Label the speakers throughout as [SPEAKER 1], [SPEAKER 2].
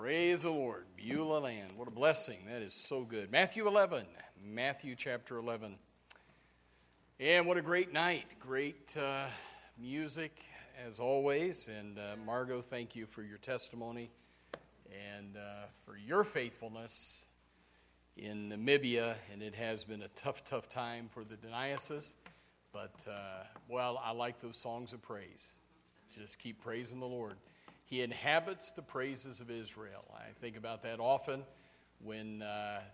[SPEAKER 1] Praise the Lord. Beulah land. What a blessing. That is so good. Matthew chapter 11. And what a great night. Great music as always. And Margot, thank you for your testimony and for your faithfulness in Namibia. And it has been a tough time for the diocese. But, I like those songs of praise. Just keep praising the Lord. He inhabits the praises of Israel. I think about that often when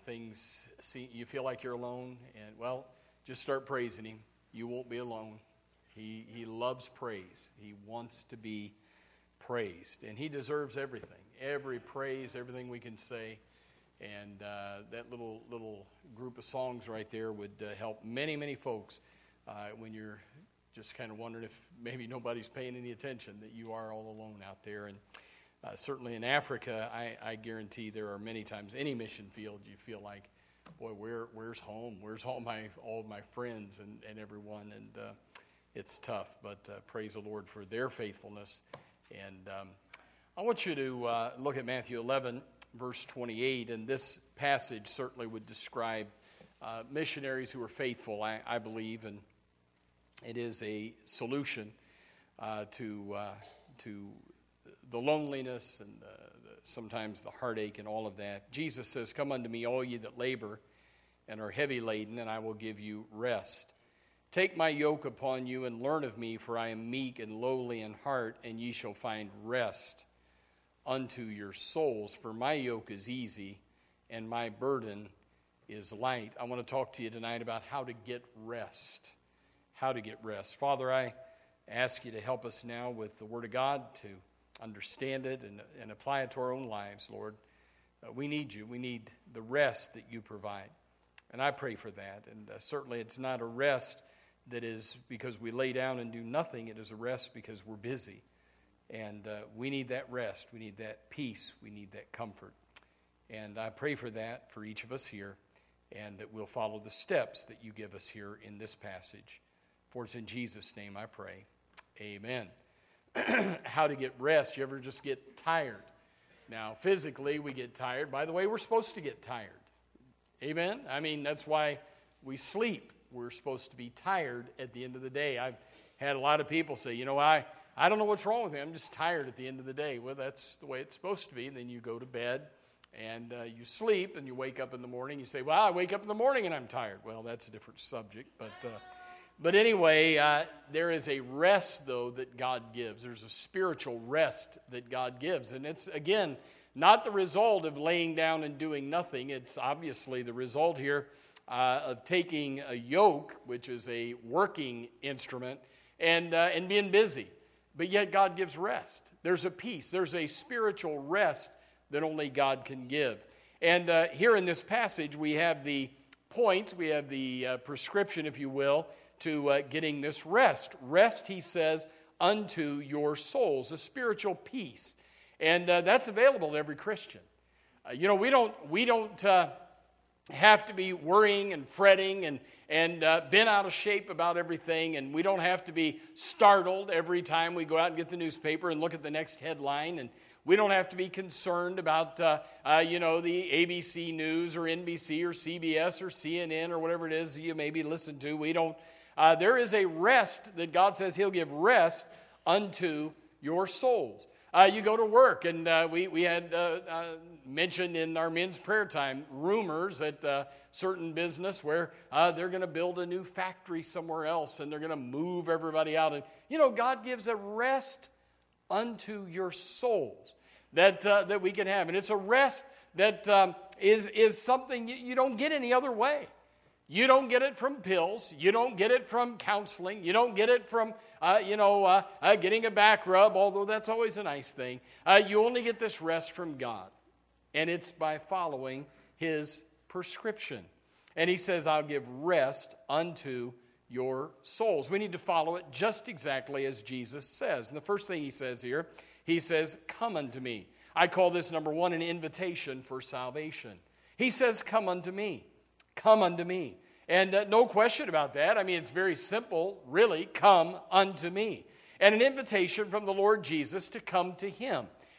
[SPEAKER 1] you feel like you're alone. And, just start praising Him. You won't be alone. He loves praise. He wants to be praised. And He deserves everything. Every praise, everything we can say. And that little group of songs right there would help many folks when you're just kind of wondering if maybe nobody's paying any attention, that you are all alone out there. And certainly in Africa, I guarantee there are many times, any mission field, you feel like, boy, where's home? Where's all of my friends and everyone? And it's tough, but praise the Lord for their faithfulness. And I want you to look at Matthew 11, verse 28, and this passage certainly would describe missionaries who are faithful, I believe, and it is a solution to the loneliness and sometimes the heartache and all of that. Jesus says, "Come unto me, all ye that labor and are heavy laden, and I will give you rest. Take my yoke upon you and learn of me, for I am meek and lowly in heart, and ye shall find rest unto your souls. For my yoke is easy and my burden is light." I want to talk to you tonight about how to get rest. How to get rest. Father, I ask you to help us now with the Word of God to understand it and apply it to our own lives, Lord. We need you. We need the rest that you provide. And I pray for that. And certainly it's not a rest that is because we lay down and do nothing. It is a rest because we're busy. And we need that rest. We need that peace. We need that comfort. And I pray for that for each of us here, and that we'll follow the steps that you give us here in this passage. For it's in Jesus' name I pray. Amen. How to get rest. You ever just get tired? Now, physically, we get tired. By the way, we're supposed to get tired. Amen? I mean, that's why we sleep. We're supposed to be tired at the end of the day. I've had a lot of people say, I don't know what's wrong with me. I'm just tired at the end of the day. Well, that's the way it's supposed to be. And then you go to bed and you sleep and you wake up in the morning. You say, I wake up in the morning and I'm tired. Well, that's a different subject, But anyway, there is a rest, though, that God gives. There's a spiritual rest that God gives. And it's, again, not the result of laying down and doing nothing. It's obviously the result here of taking a yoke, which is a working instrument, and being busy. But yet God gives rest. There's a peace. There's a spiritual rest that only God can give. And here in this passage, we have the point, we have the prescription, if you will, to getting this rest. Rest, he says, unto your souls, a spiritual peace. And that's available to every Christian. We don't have to be worrying and fretting and bent out of shape about everything, and we don't have to be startled every time we go out and get the newspaper and look at the next headline, and we don't have to be concerned about the ABC News or NBC or CBS or CNN or whatever it is you maybe listen to. We don't. There is a rest that God says He'll give rest unto your souls. You go to work, and we had mentioned in our men's prayer time rumors at a certain business where they're going to build a new factory somewhere else, and they're going to move everybody out. And God gives a rest unto your souls that we can have, and it's a rest that is something you don't get any other way. You don't get it from pills. You don't get it from counseling. You don't get it from, getting a back rub, although that's always a nice thing. You only get this rest from God, and it's by following His prescription. And He says, I'll give rest unto your souls. We need to follow it just exactly as Jesus says. And the first thing He says here, He says, come unto me. I call this, number one, an invitation for salvation. He says, come unto me. Come unto me. And no question about that. I mean, it's very simple, really. Come unto me. And an invitation from the Lord Jesus to come to Him.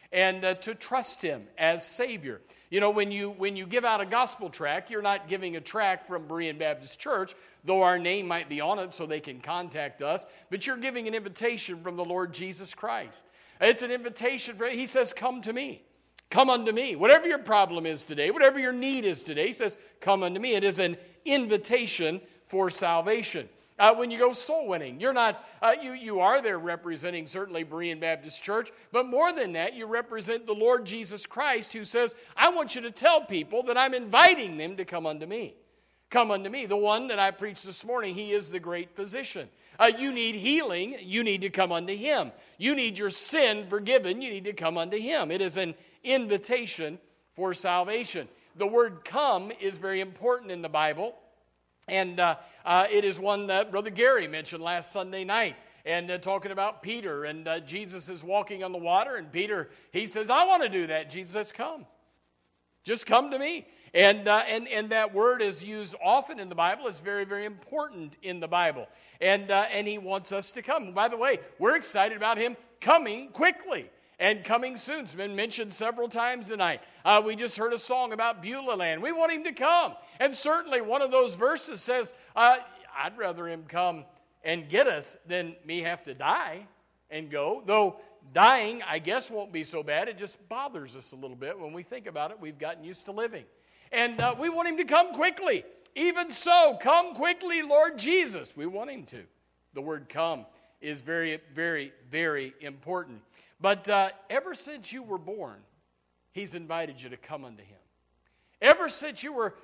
[SPEAKER 1] and to trust Him as Savior. You know, when you give out a gospel tract, you're not giving a tract from Berean Baptist Church, though our name might be on it so they can contact us, but you're giving an invitation from the Lord Jesus Christ. It's an invitation. He says, come to me. Come unto me. Whatever your problem is today, whatever your need is today, He says, come unto me. It is an invitation for salvation. When you go soul winning, you're not, you are there representing certainly Berean Baptist Church, but more than that, you represent the Lord Jesus Christ, who says, I want you to tell people that I'm inviting them to come unto me. Come unto me. The one that I preached this morning, He is the great physician. You need healing, you need to come unto Him. You need your sin forgiven, you need to come unto Him. It is an invitation for salvation. The word come is very important in the Bible. And it is one that Brother Gary mentioned last Sunday night. And talking about Peter. And Jesus is walking on the water. And Peter, he says, I want to do that. Jesus says, come. Just come to me. And that word is used often in the Bible. It's very, very important in the Bible. And He wants us to come. By the way, we're excited about Him coming quickly. And coming soon. It's been mentioned several times tonight. We just heard a song about Beulah land. We want Him to come. And certainly one of those verses says, I'd rather Him come and get us than me have to die and go. Though dying, I guess, won't be so bad. It just bothers us a little bit when we think about it. We've gotten used to living. And we want Him to come quickly. Even so, come quickly, Lord Jesus. We want Him to. The word come is very, very, very important. But ever since you were born, He's invited you to come unto Him. Ever since you were,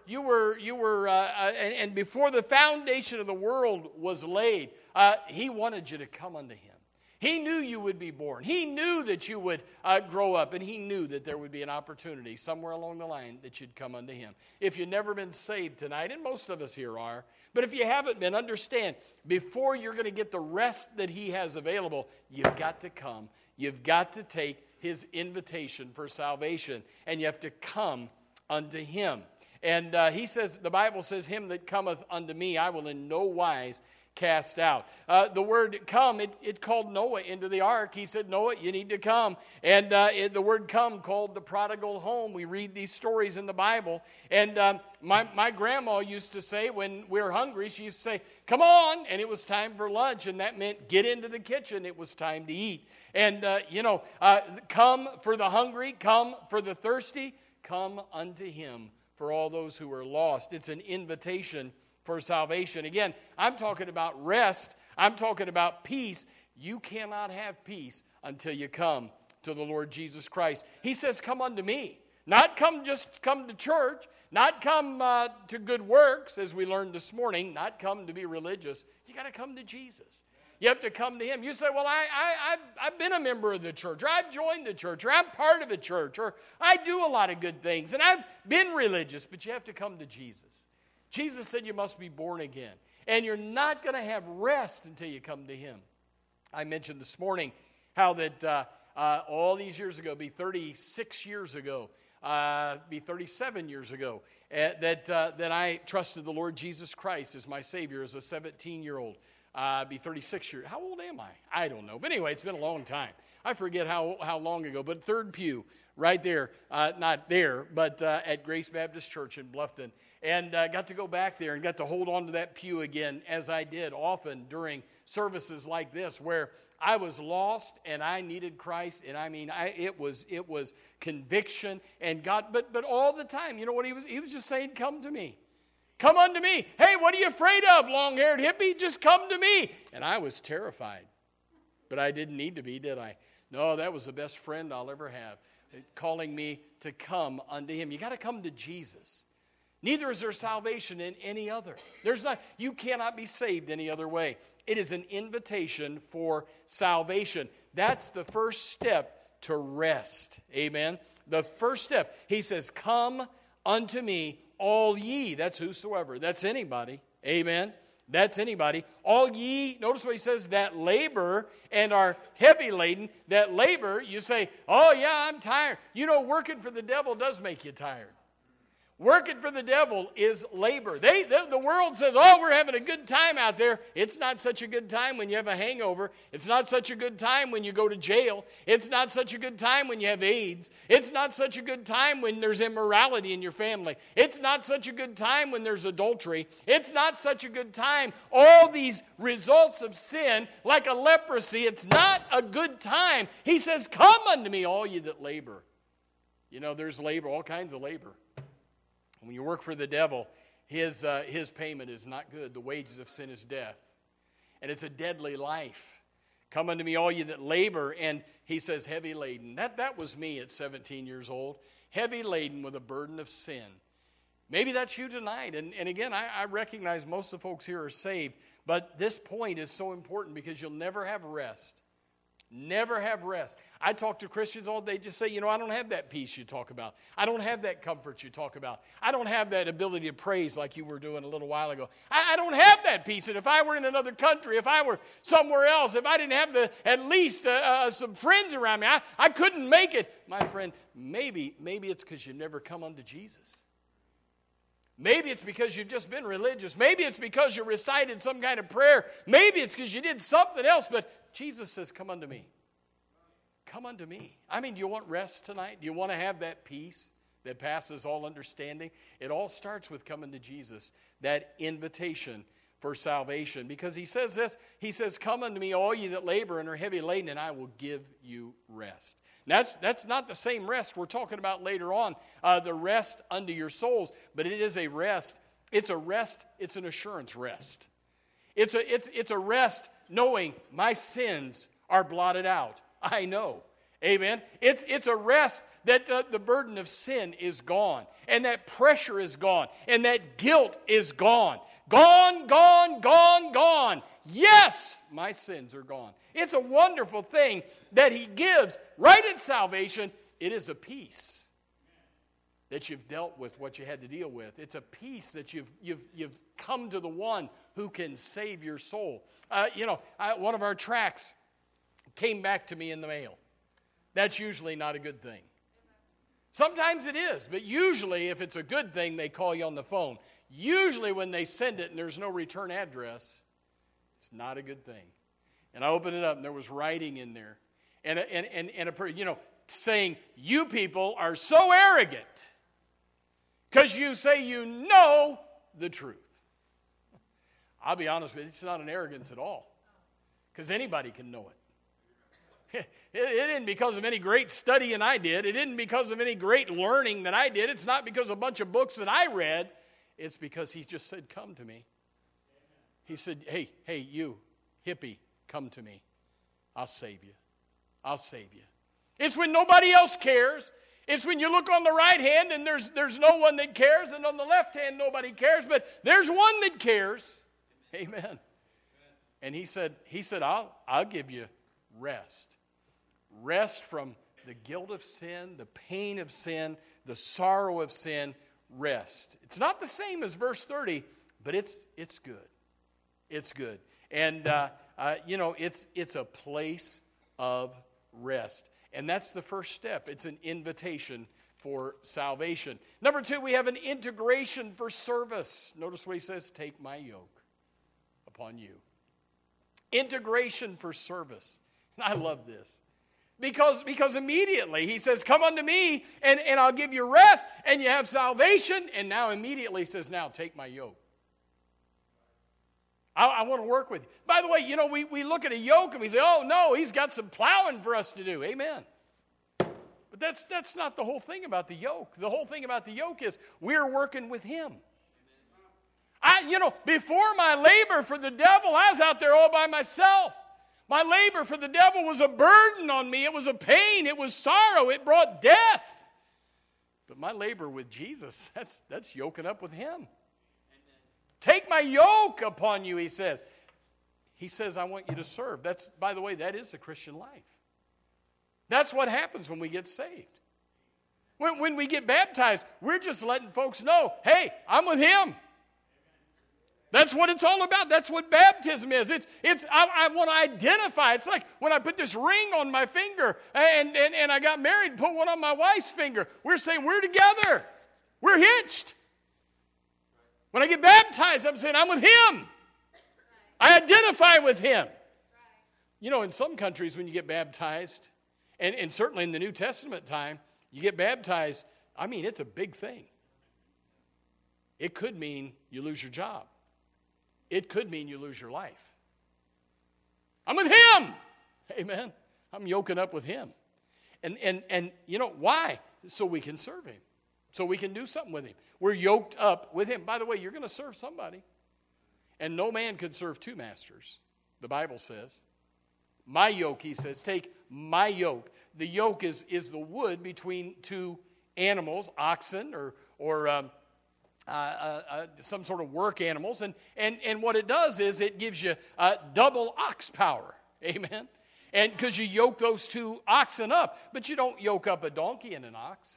[SPEAKER 1] and before the foundation of the world was laid, He wanted you to come unto Him. He knew you would be born. He knew that you would grow up, and He knew that there would be an opportunity somewhere along the line that you'd come unto Him. If you've never been saved tonight, and most of us here are, but if you haven't been, understand, before you're going to get the rest that He has available, you've got to come. You've got to take His invitation for salvation, and you have to come unto Him. And He says, the Bible says, Him that cometh unto me, I will in no wise cast out. The word come, it called Noah into the ark. He said, Noah, you need to come. And the word come called the prodigal home. We read these stories in the Bible. And my grandma used to say, when we were hungry, she used to say, come on. And it was time for lunch. And that meant get into the kitchen. It was time to eat. And, come for the hungry, come for the thirsty, come unto Him for all those who are lost. It's an invitation for salvation. Again, I'm talking about rest. I'm talking about peace. You cannot have peace until you come to the Lord Jesus Christ. He says, come unto me. Not just come to church. Not come to good works, as we learned this morning. Not come to be religious. You got to come to Jesus. You have to come to Him. You say, well, I've been a member of the church, or I've joined the church, or I'm part of a church, or I do a lot of good things, and I've been religious, but you have to come to Jesus. Jesus said you must be born again, and you're not going to have rest until you come to Him. I mentioned this morning how that all these years ago, be 36 years ago, be 37 years ago, that I trusted the Lord Jesus Christ as my Savior as a 17-year-old. Be 36 years. How old am I? I don't know. But anyway, it's been a long time. I forget how long ago. But third pew, right there, not there, but at Grace Baptist Church in Bluffton. And got to go back there and got to hold on to that pew again, as I did often during services like this, where I was lost and I needed Christ. And I mean, it was conviction and God. But all the time, you know what He was? He was just saying, come to me. Come unto me. Hey, what are you afraid of, long-haired hippie? Just come to me. And I was terrified. But I didn't need to be, did I? No, that was the best friend I'll ever have, calling me to come unto Him. You got to come to Jesus. Neither is there salvation in any other. You cannot be saved any other way. It is an invitation for salvation. That's the first step to rest. Amen. The first step. He says, come unto me, all ye. That's whosoever. That's anybody. Amen. That's anybody. All ye, notice what He says, that labor and are heavy laden. That labor, you say, oh yeah, I'm tired. You know, working for the devil does make you tired. Working for the devil is labor. The world says, oh, we're having a good time out there. It's not such a good time when you have a hangover. It's not such a good time when you go to jail. It's not such a good time when you have AIDS. It's not such a good time when there's immorality in your family. It's not such a good time when there's adultery. It's not such a good time. All these results of sin, like a leprosy, it's not a good time. He says, come unto me, all you that labor. You know, there's labor, all kinds of labor. When you work for the devil, his payment is not good. The wages of sin is death. And it's a deadly life. Come unto me, all you that labor. And he says, heavy laden. That was me at 17 years old. Heavy laden with a burden of sin. Maybe that's you tonight. And again, I recognize most of the folks here are saved. But this point is so important because you'll never have rest. Never have rest. I talk to Christians all day, just say, you know, I don't have that peace you talk about. I don't have that comfort you talk about. I don't have that ability to praise like you were doing a little while ago. I don't have that peace. And if I were in another country, if I were somewhere else, if I didn't have at least some friends around me, I couldn't make it. My friend, maybe it's because you never come unto Jesus. Maybe it's because you've just been religious. Maybe it's because you recited some kind of prayer. Maybe it's because you did something else, but Jesus says, come unto me. Come unto me. I mean, do you want rest tonight? Do you want to have that peace that passes all understanding? It all starts with coming to Jesus, that invitation for salvation. Because he says this, he says, come unto me, all you that labor and are heavy laden, and I will give you rest. That's not the same rest we're talking about later on, the rest unto your souls, but it is a rest. It's a rest. It's an assurance rest. It's a rest knowing my sins are blotted out. I know. Amen. It's a rest that the burden of sin is gone, and that pressure is gone, and that guilt is gone. Gone, gone, gone, gone. Yes, my sins are gone. It's a wonderful thing that he gives right at salvation. It is a peace that you've dealt with what you had to deal with. It's a peace that you've come to the one who can save your soul. One of our tracts came back to me in the mail. That's usually not a good thing. Sometimes it is, but usually if it's a good thing, they call you on the phone. Usually when they send it and there's no return address, it's not a good thing. And I opened it up and there was writing in there. Saying, you people are so arrogant because you say you know the truth. I'll be honest with you, it's not an arrogance at all. Because anybody can know it. It isn't because of any great studying I did. It isn't because of any great learning that I did. It's not because of a bunch of books that I read. It's because he just said, come to me. He said, hey, you, hippie, come to me. I'll save you. I'll save you. It's when nobody else cares. It's when you look on the right hand and there's no one that cares, and on the left hand nobody cares, but there's one that cares. Amen. And he said, I'll give you rest. Rest from the guilt of sin, the pain of sin, the sorrow of sin. Rest. It's not the same as verse 30, but it's good. It's good. And it's a place of rest. And that's the first step. It's an invitation for salvation. Number 2, we have an integration for service. Notice what he says, take my yoke upon you. Integration for service. And I love this. Because immediately he says, come unto me and I'll give you rest, and you have salvation. And now immediately he says, now take my yoke. I want to work with you. By the way, we look at a yoke and we say, oh no, he's got some plowing for us to do. Amen. But that's not the whole thing about the yoke. The whole thing about the yoke is we're working with him. Before my labor for the devil, I was out there all by myself. My labor for the devil was a burden on me. It was a pain. It was sorrow. It brought death. But my labor with Jesus, that's yoking up with him. Amen. Take my yoke upon you, he says. He says, I want you to serve. By the way, that is the Christian life. That's what happens when we get saved. When we get baptized, we're just letting folks know, hey, I'm with him. That's what it's all about. That's what baptism is. I want to identify. It's like when I put this ring on my finger and I got married, put one on my wife's finger. We're saying we're together. We're hitched. When I get baptized, I'm saying I'm with Him. I identify with Him. You know, in some countries when you get baptized, and certainly in the New Testament time, you get baptized, I mean, it's a big thing. It could mean you lose your job. It could mean you lose your life. I'm with Him. Amen. I'm yoking up with Him. And you know, why? So we can serve Him. So we can do something with Him. We're yoked up with Him. By the way, you're going to serve somebody. And no man could serve two masters, the Bible says. My yoke, He says, take my yoke. The yoke is the wood between two animals, oxen or some sort of work animals. And what it does is it gives you double ox power. Amen. And because you yoke those two oxen up. But you don't yoke up a donkey and an ox.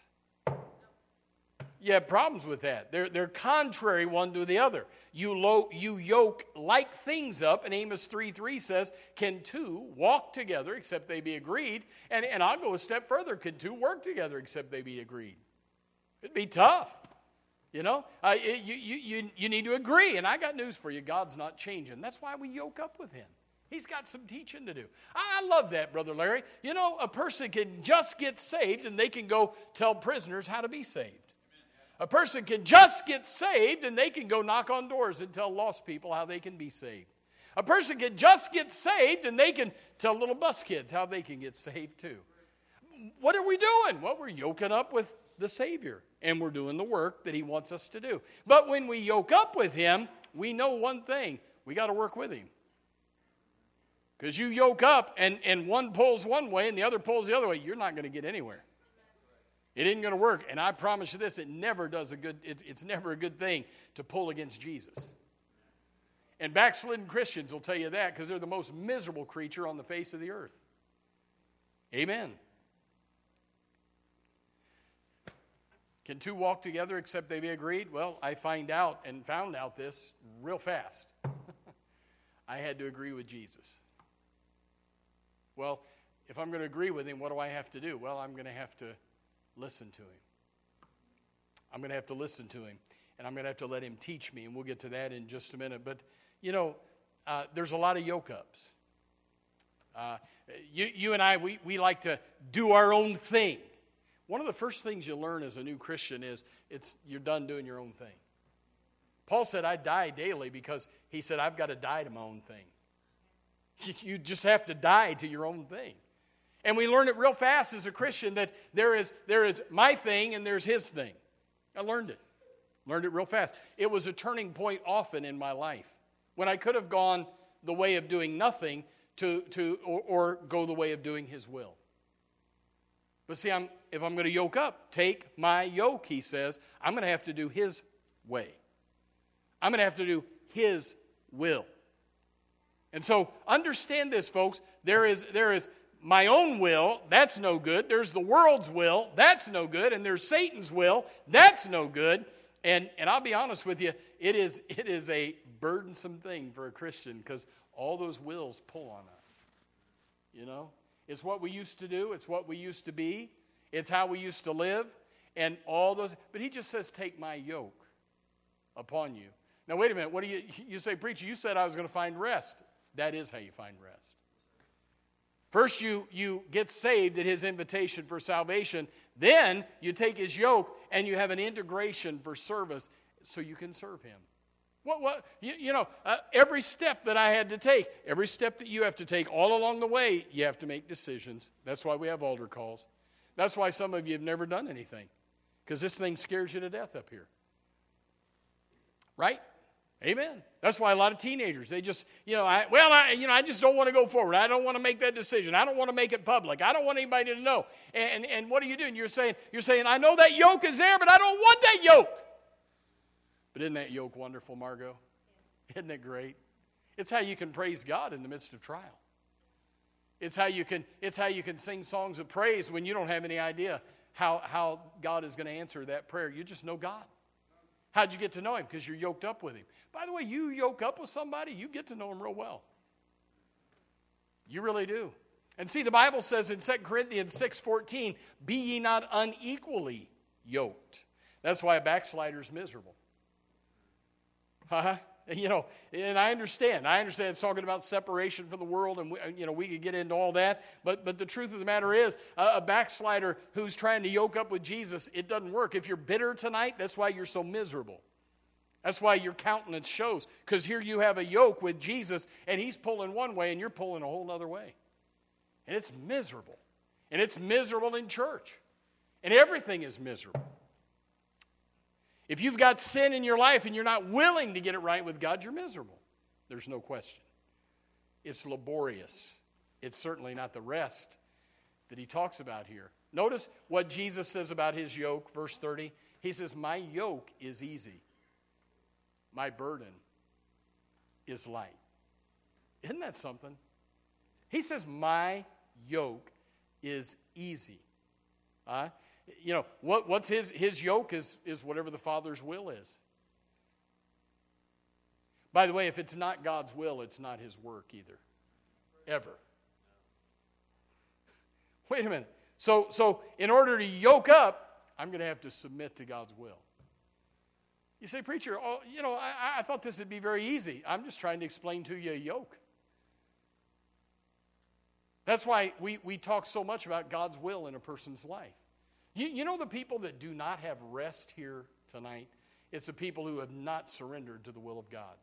[SPEAKER 1] You have problems with that. They're contrary one to the other. You yoke like things up, and Amos 3:3 says, can two walk together except they be agreed? And I'll go a step further. Can two work together except they be agreed? It'd be tough. You know, you need to agree. And I got news for you. God's not changing. That's why we yoke up with Him. He's got some teaching to do. I love that, Brother Larry. You know, a person can just get saved and they can go tell prisoners how to be saved. A person can just get saved and they can go knock on doors and tell lost people how they can be saved. A person can just get saved and they can tell little bus kids how they can get saved too. What are we doing? Well, we're yoking up with the Savior, and we're doing the work that He wants us to do. But when we yoke up with Him, we know one thing. We got to work with Him. Because you yoke up and one pulls one way and the other pulls the other way, you're not going to get anywhere. It isn't going to work. And I promise you this, it's never a good thing to pull against Jesus. And backslidden Christians will tell you that because they're the most miserable creature on the face of the earth. Amen. Can two walk together except they be agreed? Well, I found out this real fast. I had to agree with Jesus. Well, if I'm going to agree with Him, what do I have to do? Well, I'm going to have to listen to Him. I'm going to have to listen to Him. And I'm going to have to let Him teach me. And we'll get to that in just a minute. But, you know, there's a lot of yoke ups. You and I, we like to do our own thing. One of the first things you learn as a new Christian is you're done doing your own thing. Paul said, I die daily because he said, I've got to die to my own thing. You just have to die to your own thing. And we learn it real fast as a Christian that there is my thing and there's His thing. I learned it real fast. It was a turning point often in my life when I could have gone the way of doing nothing or go the way of doing His will. But see, if I'm going to yoke up, take my yoke, He says, I'm going to have to do His way. I'm going to have to do His will. And so understand this, folks. There is my own will, that's no good. There's the world's will, that's no good. And there's Satan's will, that's no good. And I'll be honest with you, it is a burdensome thing for a Christian because all those wills pull on us. You know? It's what we used to do. It's what we used to be. It's how we used to live. And all those. But He just says, take my yoke upon you. Now, wait a minute. What do you say, preacher, you said I was going to find rest. That is how you find rest. First, you get saved at His invitation for salvation. Then you take His yoke and you have an integration for service so you can serve Him. Every step that I had to take, every step that you have to take, all along the way, you have to make decisions. That's why we have altar calls. That's why some of you have never done anything, because this thing scares you to death up here. Right? Amen. That's why a lot of teenagers, they just, I just don't want to go forward. I don't want to make that decision. I don't want to make it public. I don't want anybody to know. And what are you doing? You're saying, I know that yoke is there, but I don't want that yoke. But isn't that yoke wonderful, Margot? Isn't it great? It's how you can praise God in the midst of trial. It's how you can sing songs of praise when you don't have any idea how God is going to answer that prayer. You just know God. How'd you get to know Him? Because you're yoked up with Him. By the way, you yoke up with somebody, you get to know Him real well. You really do. And see, the Bible says in 2 Corinthians 6:14, be ye not unequally yoked That's why a backslider is miserable. You know, and I understand it's talking about separation from the world, and we could get into all that, but the truth of the matter is, a backslider who's trying to yoke up with Jesus, it doesn't work. If you're bitter tonight, that's why you're so miserable. That's why your countenance shows, because here you have a yoke with Jesus, and he's pulling one way, and you're pulling a whole other way. And it's miserable. And it's miserable in church. And everything is miserable. If you've got sin in your life and you're not willing to get it right with God, you're miserable. There's no question. It's laborious. It's certainly not the rest that he talks about here. Notice what Jesus says about his yoke, verse 30. He says, my yoke is easy. My burden is light. Isn't that something? He says, my yoke is easy. What's his yoke is whatever the Father's will is. By the way, if it's not God's will, it's not his work either. Ever. Wait a minute. So in order to yoke up, I'm going to have to submit to God's will. You say, preacher, I thought this would be very easy. I'm just trying to explain to you a yoke. That's why we talk so much about God's will in a person's life. You know the people that do not have rest here tonight? It's the people who have not surrendered to the will of God.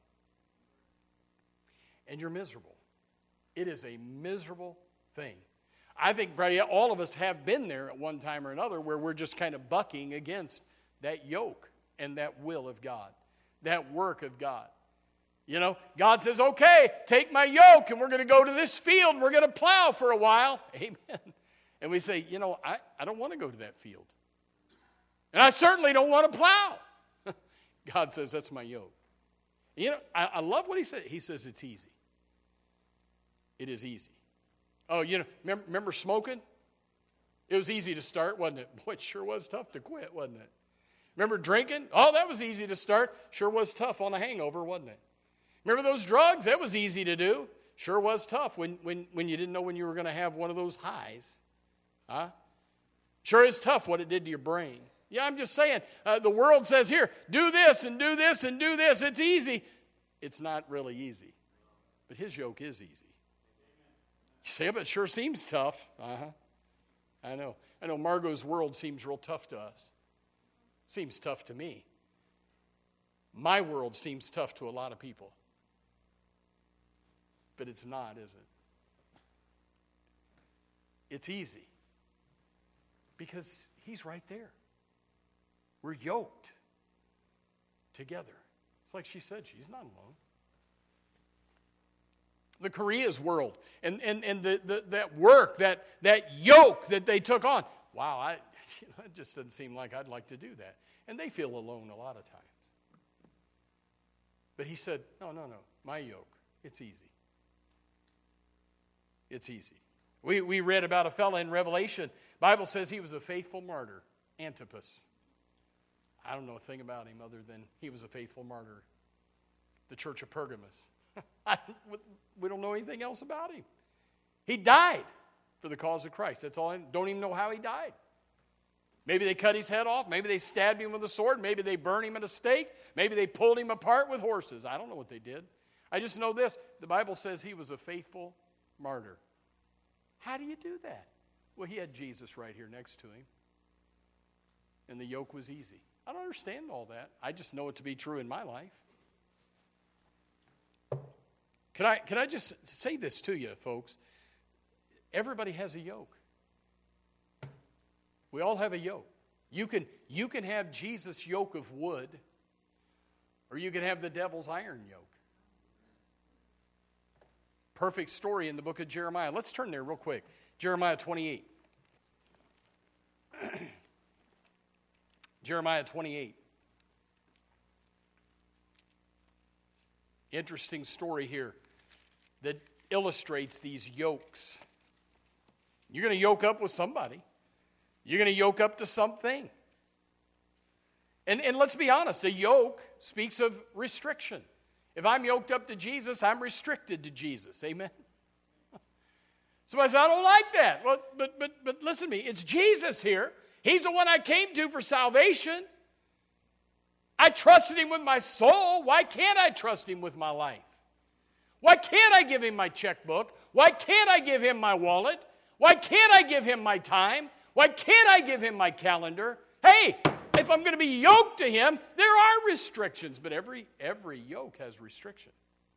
[SPEAKER 1] And you're miserable. It is a miserable thing. I think probably all of us have been there at one time or another where we're just kind of bucking against that yoke and that will of God, that work of God. You know, God says, okay, take my yoke and we're going to go to this field. We're going to plow for a while. Amen. And we say, I don't want to go to that field. And I certainly don't want to plow. God says, that's my yoke. I love what he said. He says it's easy. It is easy. Oh, remember smoking? It was easy to start, wasn't it? Boy, it sure was tough to quit, wasn't it? Remember drinking? Oh, that was easy to start. Sure was tough on a hangover, wasn't it? Remember those drugs? That was easy to do. Sure was tough when you didn't know when you were going to have one of those highs. Sure is tough what it did to your brain. Yeah, I'm just saying, the world says here, do this and do this and do this. It's easy. It's not really easy. But his yoke is easy. You say, but it sure seems tough. I know. Margot's world seems real tough to us. Seems tough to me. My world seems tough to a lot of people. But it's not, is it? It's easy. Because he's right there. We're yoked together. It's like she said, she's not alone. The Korea's world and that work, that yoke that they took on. Wow, it just doesn't seem like I'd like to do that. And they feel alone a lot of times. But he said, no, my yoke, it's easy. It's easy. We read about a fellow in Revelation. Bible says he was a faithful martyr, Antipas. I don't know a thing about him other than he was a faithful martyr. The church of Pergamos. We don't know anything else about him. He died for the cause of Christ. That's all. I don't even know how he died. Maybe they cut his head off. Maybe they stabbed him with a sword. Maybe they burned him at a stake. Maybe they pulled him apart with horses. I don't know what they did. I just know this. The Bible says he was a faithful martyr. How do you do that? Well, he had Jesus right here next to him. And the yoke was easy. I don't understand all that. I just know it to be true in my life. Can I just say this to you, folks? Everybody has a yoke. We all have a yoke. You can have Jesus' yoke of wood, or you can have the devil's iron yoke. Perfect story in the book of Jeremiah. Let's turn there real quick. Jeremiah 28. Jeremiah 28. Interesting story here that illustrates these yokes. You're going to yoke up with somebody. You're going to yoke up to something. And let's be honest, a yoke speaks of restriction. If I'm yoked up to Jesus, I'm restricted to Jesus. Amen? Somebody says, I don't like that. Well, but listen to me. It's Jesus here. He's the one I came to for salvation. I trusted Him with my soul. Why can't I trust Him with my life? Why can't I give Him my checkbook? Why can't I give Him my wallet? Why can't I give Him my time? Why can't I give Him my calendar? Hey, if I'm going to be yoked to Him, there are restrictions, but every yoke has restriction.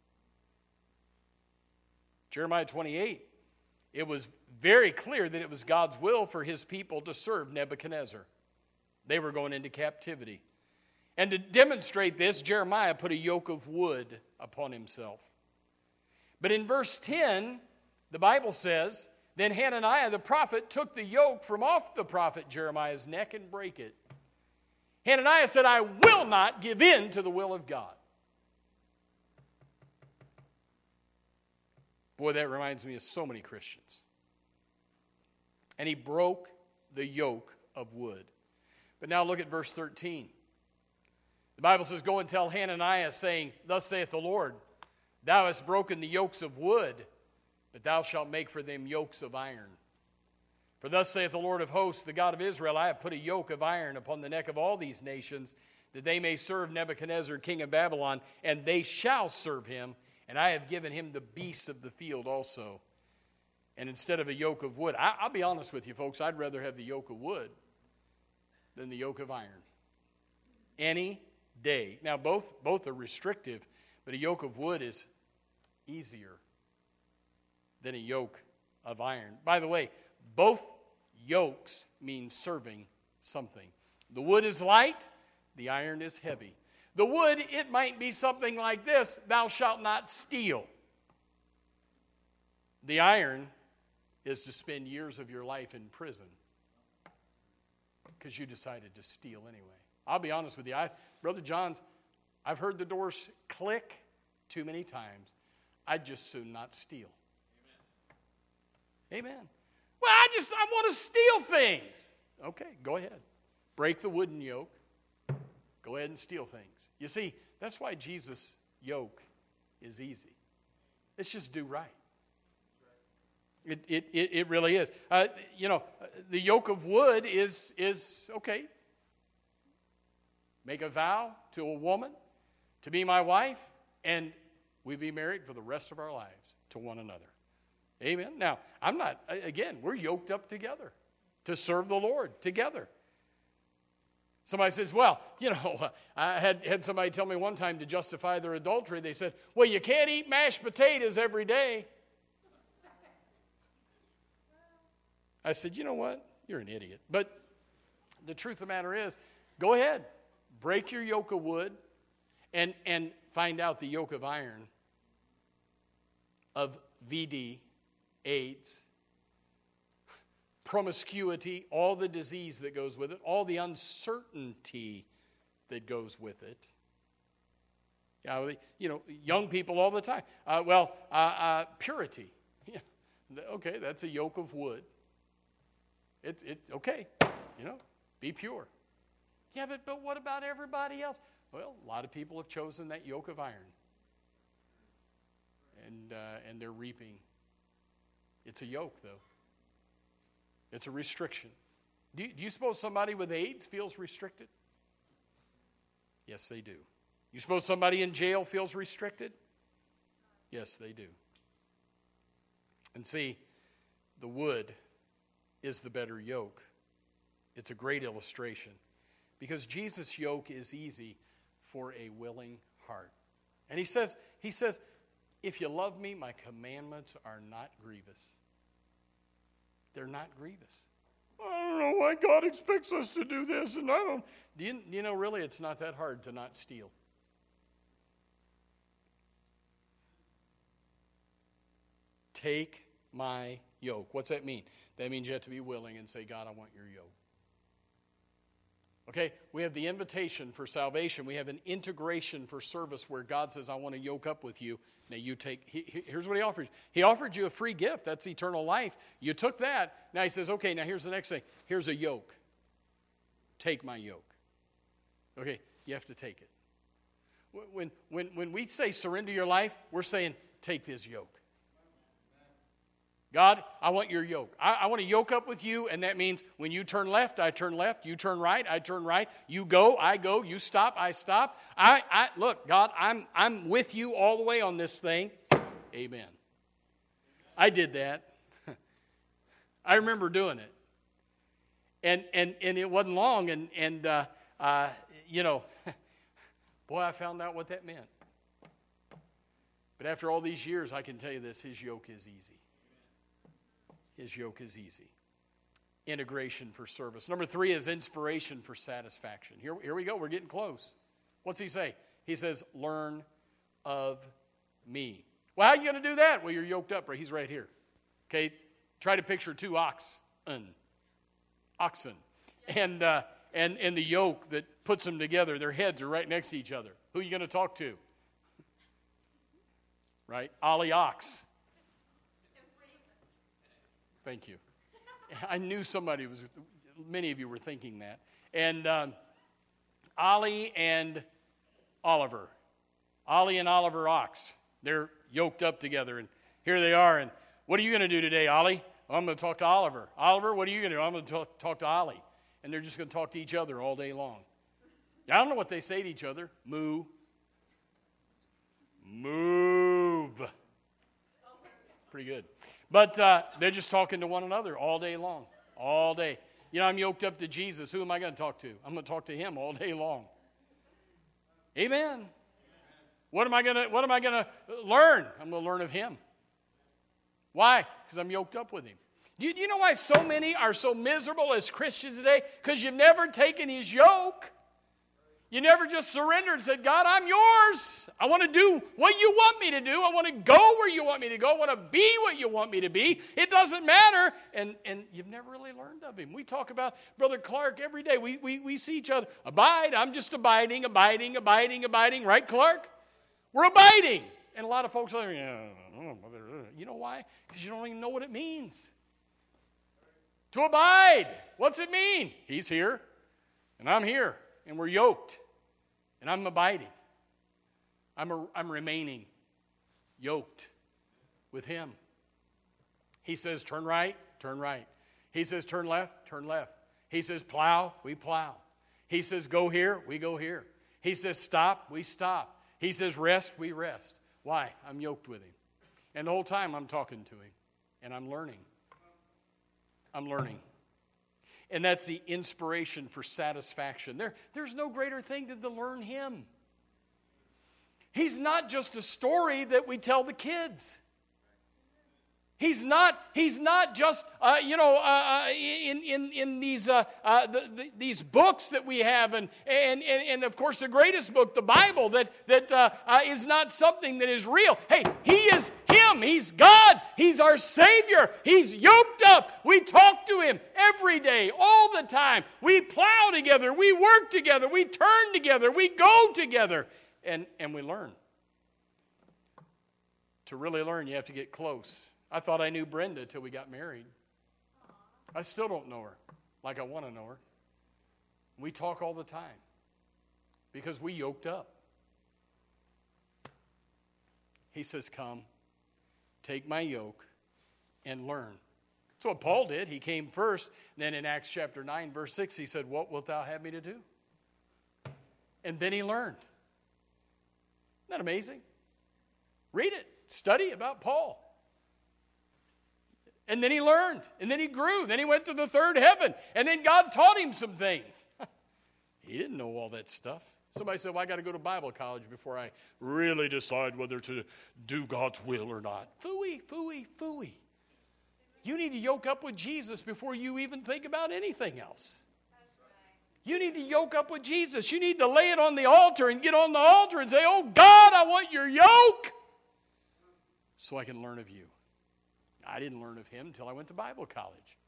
[SPEAKER 1] Jeremiah 28, it was very clear that it was God's will for His people to serve Nebuchadnezzar. They were going into captivity. And to demonstrate this, Jeremiah put a yoke of wood upon himself. But in verse 10, the Bible says, then Hananiah the prophet took the yoke from off the prophet Jeremiah's neck and brake it. Hananiah said, I will not give in to the will of God. Boy, that reminds me of so many Christians. And he broke the yoke of wood. But now look at verse 13. The Bible says, go and tell Hananiah, saying, thus saith the Lord, thou hast broken the yokes of wood, but thou shalt make for them yokes of iron. For thus saith the Lord of hosts, the God of Israel, I have put a yoke of iron upon the neck of all these nations, that they may serve Nebuchadnezzar, king of Babylon, and they shall serve him, and I have given him the beasts of the field also. And instead of a yoke of wood, I'll be honest with you, folks, I'd rather have the yoke of wood than the yoke of iron. Any day. Now, both are restrictive, but a yoke of wood is easier than a yoke of iron. By the way, both yokes mean serving something. The wood is light, the iron is heavy. The wood, it might be something like this, thou shalt not steal. The iron is to spend years of your life in prison because you decided to steal anyway. I'll be honest with you, Brother John's, I've heard the doors click too many times. I'd just soon not steal. Amen. Well, I want to steal things. Okay, go ahead. Break the wooden yoke. Go ahead and steal things. You see, that's why Jesus' yoke is easy. It's just do right. It really is. The yoke of wood is okay. Make a vow to a woman to be my wife, and we be married for the rest of our lives to one another. Amen. Now, we're yoked up together to serve the Lord together. Somebody says, well, I had somebody tell me one time to justify their adultery. They said, well, you can't eat mashed potatoes every day. I said, you know what? You're an idiot. But the truth of the matter is, go ahead. Break your yoke of wood and find out the yoke of iron of VD, AIDS, promiscuity, all the disease that goes with it, all the uncertainty that goes with it. Young people all the time. Purity. Yeah. Okay, that's a yoke of wood. Okay, be pure. Yeah, but what about everybody else? Well, a lot of people have chosen that yoke of iron. And they're reaping. It's a yoke, though. It's a restriction. Do you suppose somebody with AIDS feels restricted? Yes, they do. You suppose somebody in jail feels restricted? Yes, they do. And see, the wood is the better yoke. It's a great illustration. Because Jesus' yoke is easy for a willing heart. And he says, if you love me, my commandments are not grievous. They're not grievous. I don't know why God expects us to do this, and I don't. Do you know, really, it's not that hard to not steal. Take my yoke. What's that mean? That means you have to be willing and say, God, I want your yoke. Okay, we have the invitation for salvation. We have an integration for service where God says, I want to yoke up with you. Now you take, here's what he offers. He offered you a free gift. That's eternal life. You took that. Now he says, okay, now here's the next thing. Here's a yoke. Take my yoke. Okay, you have to take it. When we say surrender your life, we're saying take this yoke. God, I want your yoke. I want to yoke up with you, and that means when you turn left, I turn left. You turn right, I turn right. You go, I go. You stop, I stop. Look, God, I'm with you all the way on this thing. Amen. I did that. I remember doing it. And it wasn't long, and boy, I found out what that meant. But after all these years, I can tell you this, his yoke is easy. His yoke is easy. Integration for service. Number 3 is inspiration for satisfaction. Here we go. We're getting close. What's he say? He says, learn of me. Well, how are you going to do that? Well, you're yoked up. Right? He's right here. Okay, try to picture 2 oxen. And the yoke that puts them together, their heads are right next to each other. Who are you going to talk to? Right? Ollie Ox. Thank you. I knew many of you were thinking that. And Ollie and Oliver. Ollie and Oliver Ox. They're yoked up together, and here they are. And what are you going to do today, Ollie? Well, I'm going to talk to Oliver. Oliver, what are you going to do? I'm going to talk to Ollie. And they're just going to talk to each other all day long. I don't know what they say to each other. Moo. Move. Pretty good. But they're just talking to one another all day long. All day. You know, I'm yoked up to Jesus. Who am I going to talk to? I'm going to talk to him all day long. Amen. What am I going to learn? I'm going to learn of him. Why? Because I'm yoked up with him. Do you know why so many are so miserable as Christians today? Because you've never taken his yoke. You never just surrendered and said, God, I'm yours. I want to do what you want me to do. I want to go where you want me to go. I want to be what you want me to be. It doesn't matter. And you've never really learned of him. We talk about Brother Clark every day. We see each other. Abide. I'm just abiding. Right, Clark? We're abiding. And a lot of folks are like, you know why? Because you don't even know what it means. To abide. What's it mean? He's here, and I'm here, and we're yoked, and I'm abiding. I'm remaining yoked with him. He says, turn right, turn right. He says, turn left, turn left. He says, plow, we plow. He says, go here, we go here. He says, stop, we stop. He says, rest, we rest. Why? I'm yoked with him. And the whole time I'm talking to him, and I'm learning. I'm learning. And that's the inspiration for satisfaction. There's no greater thing than to learn him. He's not just a story that we tell the kids. He's not just in these books that we have, and of course the greatest book, the Bible, that is not something that is real. Hey, he is him. He's God. He's our Savior. He's yoked up. We talk to him every day, all the time. We plow together. We work together. We turn together. We go together, and we learn. To really learn, you have to get close. I thought I knew Brenda till we got married. I still don't know her like I want to know her. We talk all the time because we yoked up. He says, come, take my yoke, and learn. That's what Paul did. He came first. Then in Acts chapter 9, verse 6, he said, what wilt thou have me to do? And then he learned. Isn't that amazing? Read it. Study about Paul. And then he learned. And then he grew. Then he went to the third heaven. And then God taught him some things. He didn't know all that stuff. Somebody said, well, I got to go to Bible college before I really decide whether to do God's will or not. Phooey, phooey, phooey. You need to yoke up with Jesus before you even think about anything else. You need to yoke up with Jesus. You need to lay it on the altar and get on the altar and say, oh, God, I want your yoke so I can learn of you. I didn't learn of him until I went to Bible college.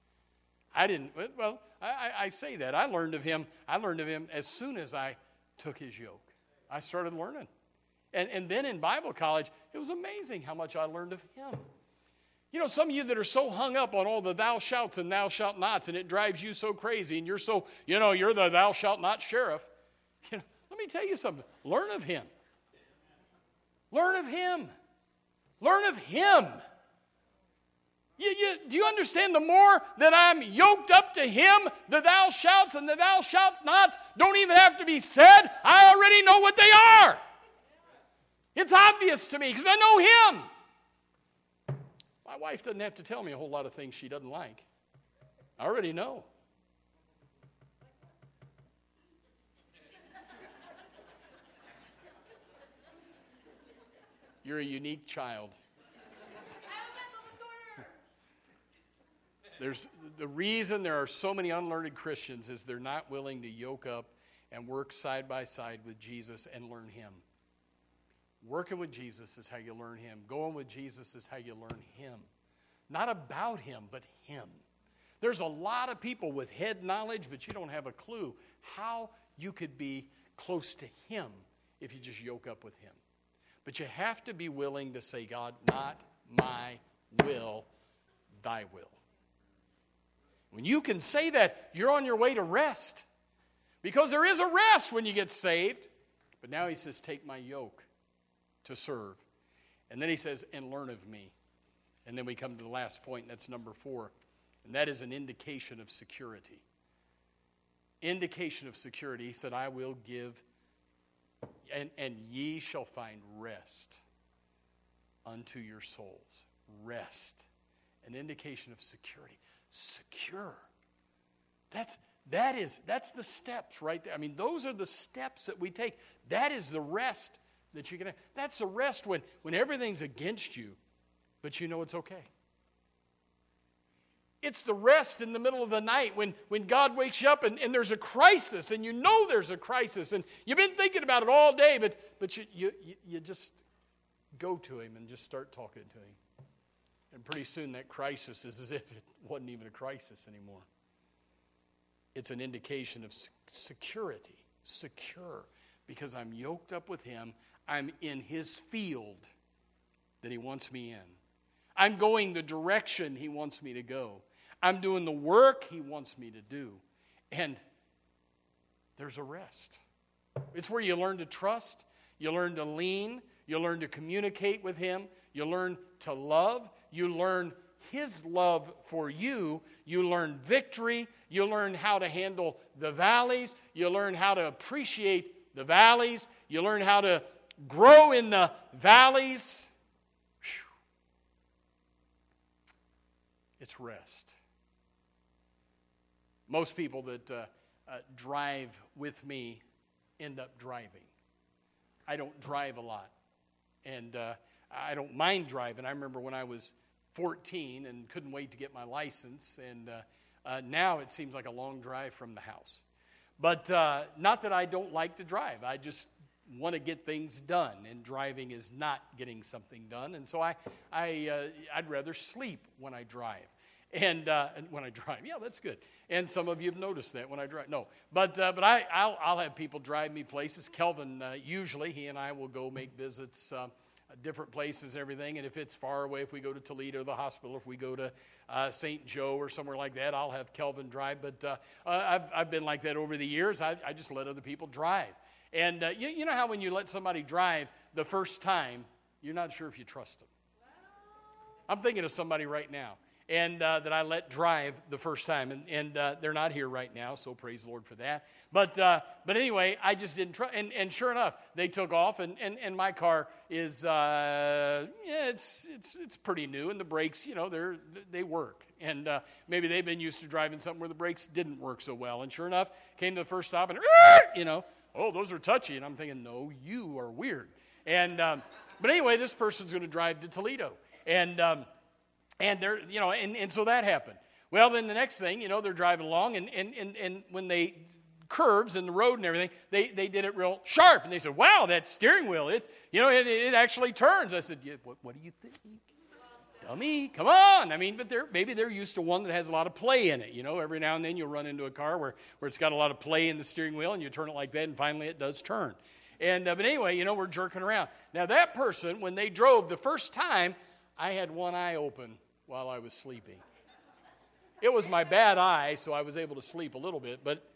[SPEAKER 1] I say that. I learned of him as soon as I took his yoke. I started learning. And then in Bible college, it was amazing how much I learned of him. You know, some of you that are so hung up on all the thou shalts and thou shalt nots, and it drives you so crazy, and you're so, you're the thou shalt not sheriff. Let me tell you something. Learn of him. Learn of him. Learn of him. Do you understand? The more that I'm yoked up to Him, the thou shalt and the thou shalt not don't even have to be said. I already know what they are. It's obvious to me because I know Him. My wife doesn't have to tell me a whole lot of things she doesn't like. I already know. You're a unique child. The reason there are so many unlearned Christians is they're not willing to yoke up and work side by side with Jesus and learn Him. Working with Jesus is how you learn Him. Going with Jesus is how you learn Him. Not about Him, but Him. There's a lot of people with head knowledge, but you don't have a clue how you could be close to Him if you just yoke up with Him. But you have to be willing to say, God, not my will, thy will. When you can say that, you're on your way to rest. Because there is a rest when you get saved. But now He says, take my yoke to serve. And then He says, and learn of me. And then we come to the last point, and that's number 4. And that is an indication of security. Indication of security. He said, I will give, and ye shall find rest unto your souls. Rest. An indication of security. Secure. That's the steps right there. I mean, those are the steps that we take. That is the rest that you can have. That's the rest when everything's against you, but you know it's okay. It's the rest in the middle of the night when God wakes you up and there's a crisis, and you know there's a crisis, and you've been thinking about it all day, but you just go to Him and just start talking to Him. And pretty soon that crisis is as if it wasn't even a crisis anymore. It's an indication of security. Secure. Because I'm yoked up with Him. I'm in His field that He wants me in. I'm going the direction He wants me to go. I'm doing the work He wants me to do. And there's a rest. It's where you learn to trust. You learn to lean. You learn to communicate with Him. You learn to love. You learn His love for you. You learn victory. You learn how to handle the valleys. You learn how to appreciate the valleys. You learn how to grow in the valleys. Whew. It's rest. Most people that drive with me end up driving. I don't drive a lot. And I don't mind driving. I remember when I was 14 and couldn't wait to get my license, and now it seems like a long drive from the house. But not that I don't like to drive. I just want to get things done, and driving is not getting something done. And so I'd rather sleep when I drive. And when I drive, yeah, that's good. And some of you have noticed that when I drive. No, but I'll have people drive me places. Kelvin, usually, he and I will go make visits different places and everything. And if it's far away, if we go to Toledo, the hospital, if we go to St. Joe or somewhere like that, I'll have Kelvin drive. But I've been like that over the years. I just let other people drive. And you know how when you let somebody drive the first time, you're not sure if you trust them. I'm thinking of somebody right now. And that I let drive the first time. And they're not here right now, so praise the Lord for that. But anyway, I just didn't trust. And sure enough, they took off, and my car is, it's pretty new, and the brakes, they work. And maybe they've been used to driving something where the brakes didn't work so well. And sure enough, came to the first stop, and, oh, those are touchy. And I'm thinking, no, you are weird. And but anyway, this person's going to drive to Toledo. And they're, and so that happened. Well, then the next thing, they're driving along, and when they curves in the road and everything, they did it real sharp, and they said, "Wow, that steering wheel, it actually turns." I said, yeah, "What do you think, dummy? Come on!" I mean, but maybe they're used to one that has a lot of play in it. Every now and then you'll run into a car where it's got a lot of play in the steering wheel, and you turn it like that, and finally it does turn. And but anyway, we're jerking around. Now that person, when they drove the first time, I had one eye open while I was sleeping. It was my bad eye, so I was able to sleep a little bit, but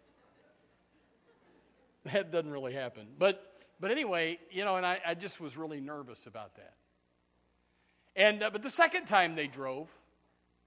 [SPEAKER 1] that doesn't really happen. But anyway, and I just was really nervous about that. And but the second time they drove,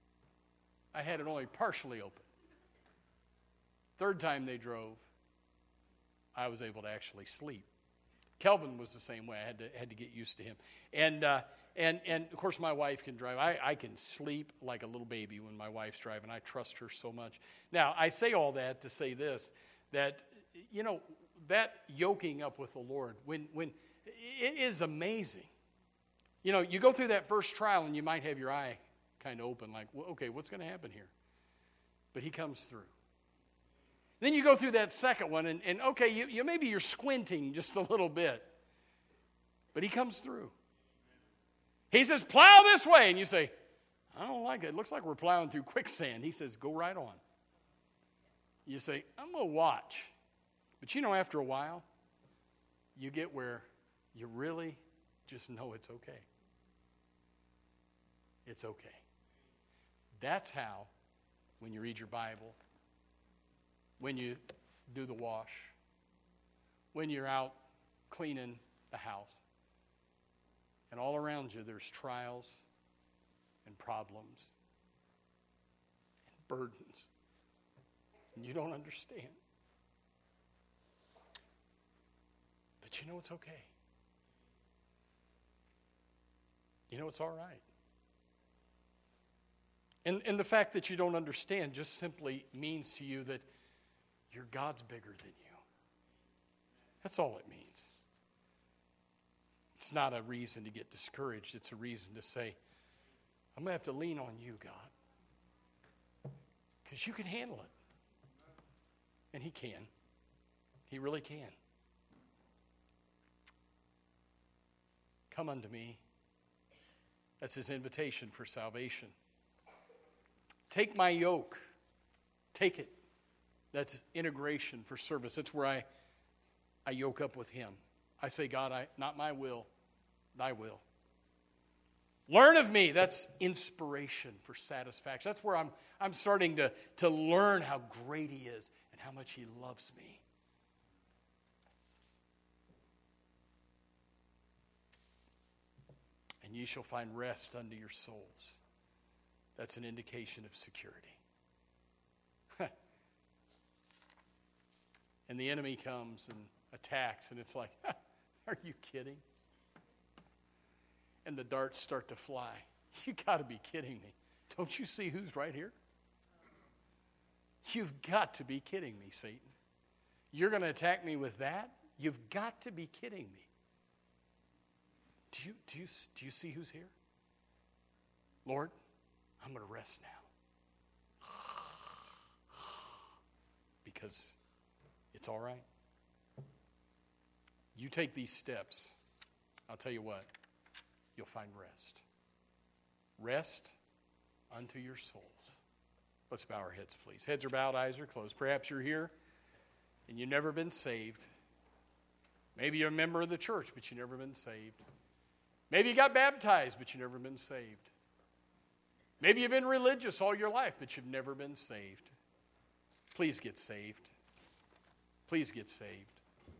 [SPEAKER 1] I had it only partially open. Third time they drove, I was able to actually sleep. Kelvin was the same way. I had to get used to him. And of course, my wife can drive. I can sleep like a little baby when my wife's driving. I trust her so much. Now, I say all that to say this, that, that yoking up with the Lord, when it is amazing. You go through that first trial and you might have your eye kind of open, like, well, okay, what's going to happen here? But he comes through. Then you go through that second one, and okay, you maybe you're squinting just a little bit, but he comes through. He says, plow this way, and you say, I don't like it. It looks like we're plowing through quicksand. He says, go right on. You say, I'm going to watch. But after a while, you get where you really just know it's okay. It's okay. That's how, when you read your Bible, when you do the wash, when you're out cleaning the house, and all around you there's trials and problems and burdens, and you don't understand. But it's okay. It's all right. And the fact that you don't understand just simply means to you that your God's bigger than you. That's all it means. It's not a reason to get discouraged. It's a reason to say, I'm going to have to lean on you, God. Because you can handle it. And he can. He really can. Come unto me. That's his invitation for salvation. Take my yoke. Take it. That's integration for service. That's where I yoke up with him. I say, God, not my will, thy will. Learn of me. That's inspiration for satisfaction. That's where I'm starting to learn how great he is and how much he loves me. And ye shall find rest unto your souls. That's an indication of security. And the enemy comes and attacks, and it's like, are you kidding? And the darts start to fly. You got to be kidding me. Don't you see who's right here? You've got to be kidding me, Satan. You're going to attack me with that? You've got to be kidding me. Do you see who's here? Lord, I'm going to rest now. Because it's all right. You take these steps, I'll tell you what, you'll find rest. Rest unto your souls. Let's bow our heads, please. Heads are bowed, eyes are closed. Perhaps you're here and you've never been saved. Maybe you're a member of the church, but you've never been saved. Maybe you got baptized, but you've never been saved. Maybe you've been religious all your life, but you've never been saved. Please get saved. Please get saved.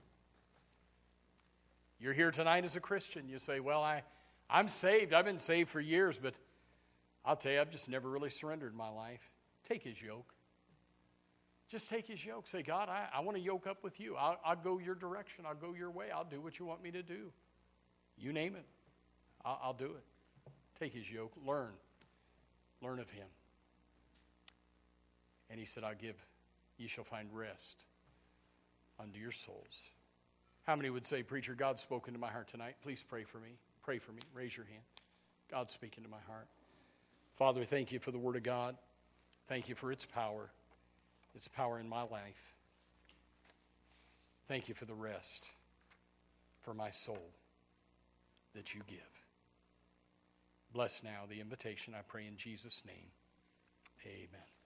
[SPEAKER 1] You're here tonight as a Christian. You say, well, I'm saved. I've been saved for years, but I'll tell you, I've just never really surrendered my life. Take his yoke. Just take his yoke. Say, God, I want to yoke up with you. I'll go your direction. I'll go your way. I'll do what you want me to do. You name it. I'll do it. Take his yoke. Learn. Learn of him. And he said, ye shall find rest unto your souls. How many would say, preacher, God's spoken to my heart tonight? Please pray for me. Pray for me. Raise your hand. God's speaking to my heart. Father, thank you for the word of God. Thank you for its power. Its power in my life. Thank you for the rest for my soul that you give. Bless now the invitation, I pray in Jesus' name. Amen.